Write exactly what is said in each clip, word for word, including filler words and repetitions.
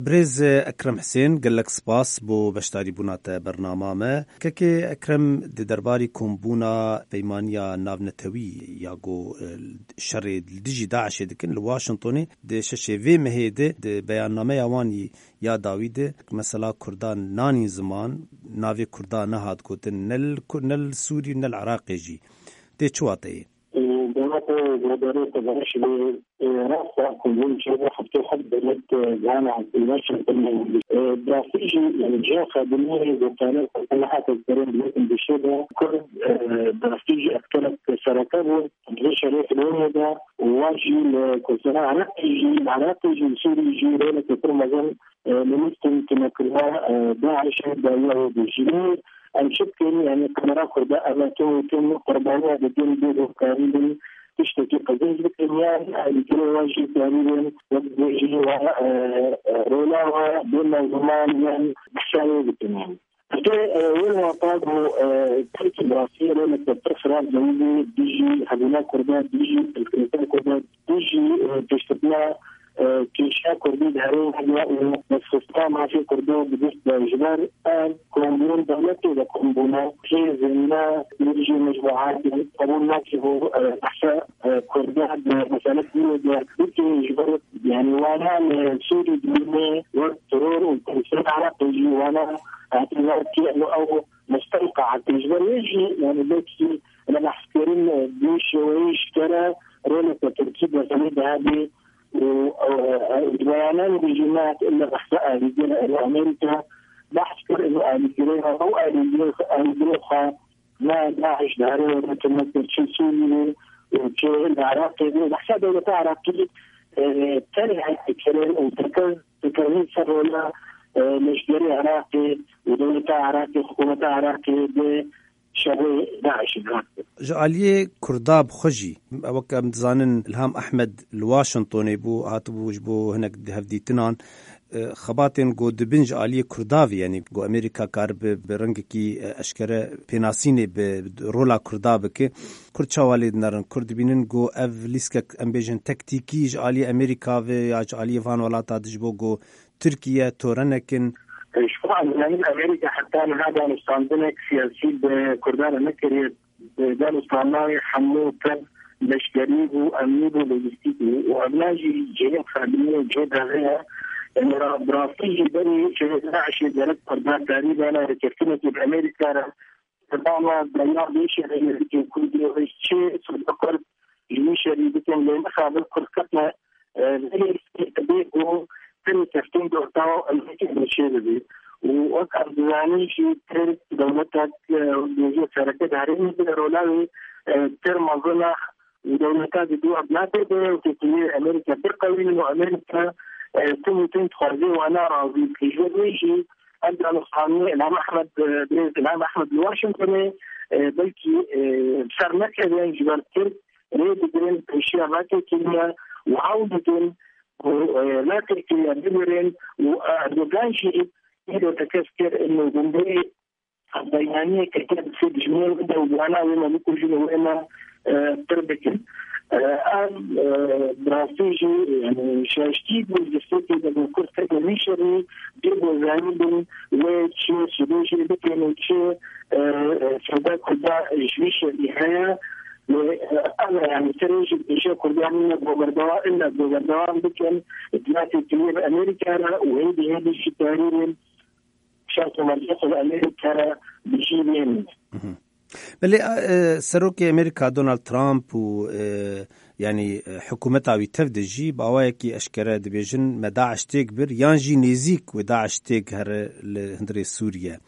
بريز أكرم حسين قال لك سباس بو بشتاري بونات برنامج ككي أكرم دي درباري كومبونا بيمانيا نافنتوي ياغو الشر ديجي داعش دكن لواشنطني دي ششي في مهيدة دي بياننامه يواني يا داويد مثلا كردان ناني زمان نافي كردان نهاد كوتن نل نل سوري نل عراقي جي دي چواطي دولته جداري تبرش لي راسا كلهم شيء حتى حد بلد جامعة واشنطن براسيجي يعني جاء خادمين وكانوا كل حاجة تقريبا لكن بشدة كل براسيجي أكترت سرطان غير شريف الوضع وواجي لكسرة عراقي عراقي سوري جي ليلة كل مزن لمستن كنا داعش دايره بجنيه الشكل يعني كاميرا كرداء أماكن يتم قربانية بدون دور قريبا تشتكي قضية الكيمياء الجو واجي تقريبا وجه رولا بين زمان يعني بحشاية بالتمام. وين طابوا تركي براسية لما تفرع جوزي بيجي حبنا كرداء بيجي الكريتان كرداء بيجي تشتكنا كيشا كردي دارين حاجة ومسخصة ما في كردو بالنسبة لجبار كومبون دولتي وكومبونا في زمنا يجي مجموعات قبول ما فيه أحساء كردات مسألة دولة بيجي جبار يعني وانا سوري دولة والترور والكرسان عراقي يجي وانا اعتبار كأنه أو مستنقع الجبار يجي يعني بيكي لما حسكرين بيش ويش كرا رولة تركيب وسميد هذه وبيانات بجماعة إلا بحثاء رجال إلى أمريكا بحثر إنه أمريكا أو أمريكا ما داعش داري وتمثل شيء سوري وشيء العراقي بحثاء دولة عراقي تاني الكلام وتكرر تكرر سرولا مشتري عراقي ودولة عراقي حكومة عراقي شبه داعش جعلیه کرداب خوشی وقت امتزانن الهام احمد الواشنطنی بو هاتبو جبو هناك هفدی تنان خباتن گو دبن جعلیه کرداوی یعنی گو امریکا کار برنگ کی اشکره پیناسینی به رولا کرداب که کرد چوالی نرن کرد بینن گو اف لیسک امبیجن تکتیکی جعلیه امریکا و یا جعلیه فان ولاتا دجبو گو ترکیه تورنکن شفاء من أمريكا حتى هذا نستعملك سياسي بكردان مكري بدان استعمال حموتا مشتريه وأمنيه لوجستيكي وأبلاجي جهة خادمية جهة هذا إن براسيه بني شهة عشر درجة كردان تقريبا أنا ركبتني بأمريكا طبعا بيان ليش اللي كل ده شيء صدقت المشاري بتن لما خابر كركتنا زي تبيه تم تفتين دورتاو المكان بالشيء وأكثر زماني في تر دولتك وجود شركات هرمي بالرولاوي تر مظلة ودولتك دو أبناء وتطوير أمريكا تقوي وأمريكا تم تنتخذ وأنا راضي في جوجي أنت نصحاني العام أحمد بريز العام أحمد الواشنطني بلكي بصار كذا جبال تر ريد برين أشياء ما كلمة وعودة لا تركيا دمرين وأردوغان شيء إذا تكسر إنه جنبي البيانية كتاب في جميع الدول وأنا وما بكل شيء وأنا تربكن الآن براسيجي يعني شاشتيد والجسد إذا بنكون كذا ميشري جيبوا زايدين وشيء سدوشي بكين وشيء سوداء كذا جويشة لحياة أنا يعني تريج الإشياء كردانية بوغردوان إلا بوغردوان بكن ثلاثة كبير أمريكا وهذه هذه الشيء تقريبا شرط مرجع أمريكا بجيبين. بله سروكي أمريكا دونالد ترامب و يعني حكومتها بتفدجي بأوايكي أشكره دبيجن ما داعش تكبر يانجي نزيك وداعش تكهر لهندري سوريا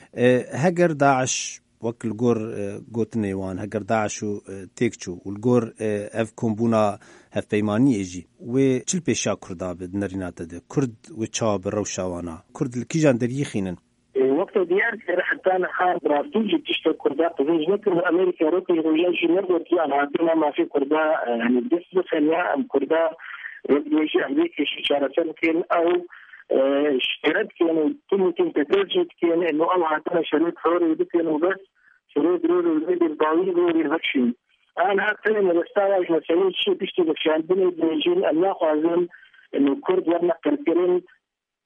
هجر داعش وكل جور جوت نيوان هجر داعشو تيكشو والجور اف كومبونا هف بيماني اجي وشل بيشا كردا بدنرينات ده كرد وتشاب الروشاوانا كرد الكيجان دريخينن وقت ديار حتى انا خان براسيجي تشتى كردا تزوج نكر امريكا روكي رجاجي نبوت يعني عندنا ما في كردا يعني بس خليها ام كردا رجاجي امريكا شارة كين او اشتريت كانوا تمكن تترجت كان انه الله عطانا شريط حوري بكانوا بس شريط رولو الفيديو الضوئي غير الهكشن انا هكذا من الاستاذ مسؤولين شيء بيشتغل في عندنا بيجين الله عزم انه الكرد ورنا كركرين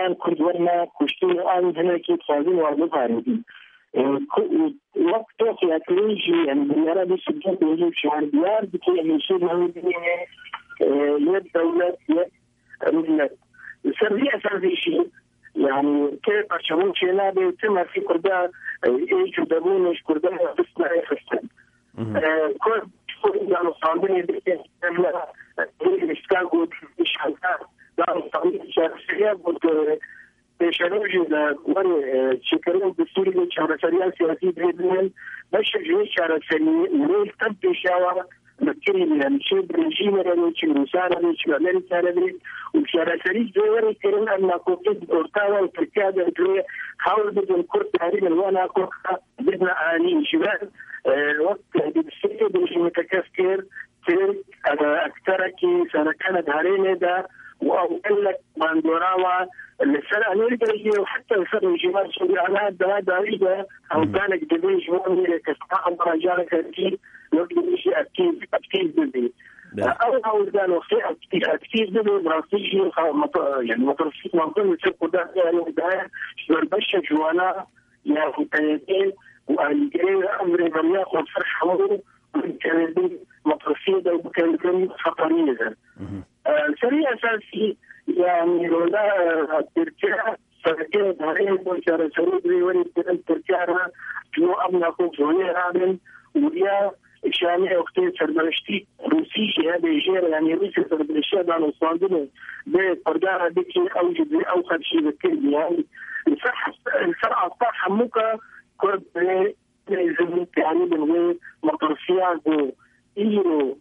بيان كرد ورنا كشتين آن هنا كي تخازين وارضها ردين وقت توقي أكريجي يعني بالنسبة لسجن بيجيب شهر ديار بكي يمشي له الدنيا يد دولة يد ملت سريع سريع شيء يعني كيف عشان شيء بيتم في كردا ايش دبونش كردا بس ما يخشن كل كل يعني صامبني بيتم الاشتغال والشغل ده طبيعي شخصية بود بشروج ده ورا شكرا بالسوري شهرسريان سياسي بيدمن باش جوي شهرسري وليل تبدي شاور مكري يعني شيء بريجيم يعني شيء مسارة شيء أمريكا يعني وشهرسري جوي كريم أن كوكيد أورتاوا وتركيا ده جوي حاول بدون كرة تهريب الوانا كرة بدنا آني شباب وقت بالسياسة بريجيم متكسر تلك أكثر كي سنة كانت هارينة ده وأقول لك باندوراوا السنة أمريكا يجي وحتى الفرق الجمال السوري على هذا هذا عيدة أو كانك دبي جواني كسماء مراجعك أكيد يقدر شيء أكيد أكيد بدي أو أو قالوا في أكيد أكيد بدي براسيجي يعني مترسيط منظمة سكو ده يعني ده شربش جوانا يا فتيتين وأنجري أمري برياق وفرح حمود وكان مترسيط وكان خطرية سريع أساسي يعني لولا تركيا سركين هاي بوشارة سعودي وري تركيا جو أبنا خوف زوجي هذا ويا شامي أختي سربرشتي روسي هذا يجير يعني روسي سربرشتي ده نصادمه بقردار بكي أوجد أو خد شيء بكل يعني الفرح الفرع الصح موكا كرد لازم يعني بنوي مطرفيا جو إيرو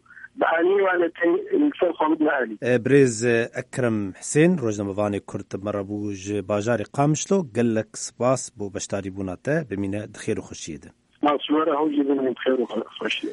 بريز أكرم حسين روجنا مفاني كرت مربوج باجاري قامشلو قال لك سباس بو بشتاري بوناته بمينة دخير وخشيده ما صوره هو جدا من خير وخشيده